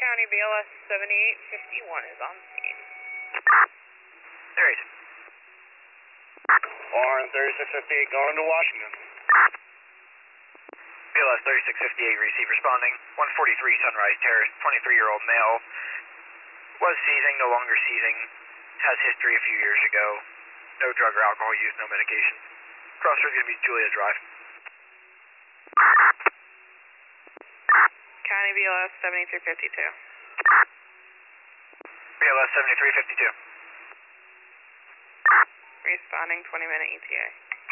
County BLS 7851 is on scene. There he is. Warren 3658 going to Washington. BLS 3658, receive responding. 143 Sunrise Terrace, 23-year-old male. Was seizing, no longer seizing. Has history a few years ago. No drug or alcohol use, no medication. Crossroads going to be Julia Drive. County BLS 7352. BLS 7352. Responding 20-minute ETA.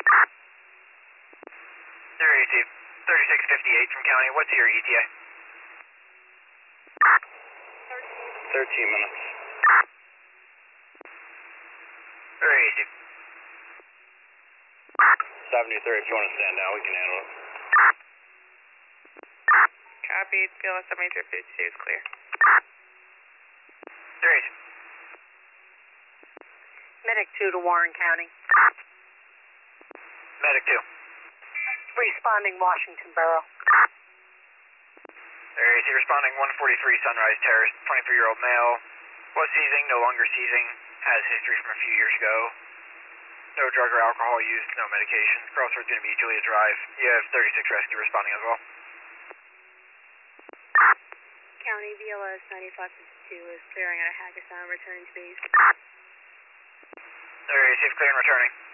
There you see. 3658 from County. What's your ETA? 13 minutes. There you see. 73, if you want to stand down, we can handle it. Copy, BLS 7352 is clear. There you see. Medic 2 to Warren County. Medic 2. Responding Washington Borough. There you see. Responding 143 Sunrise Terrace, 23-year-old male. Was seizing, no longer seizing. Has history from a few years ago. No drug or alcohol used, no medication. Crossroads going to be Julia Drive. You have 36 rescue responding as well. County BLS 9552 is clearing out of Hackerstown, returning to base. There you see. Clear and returning.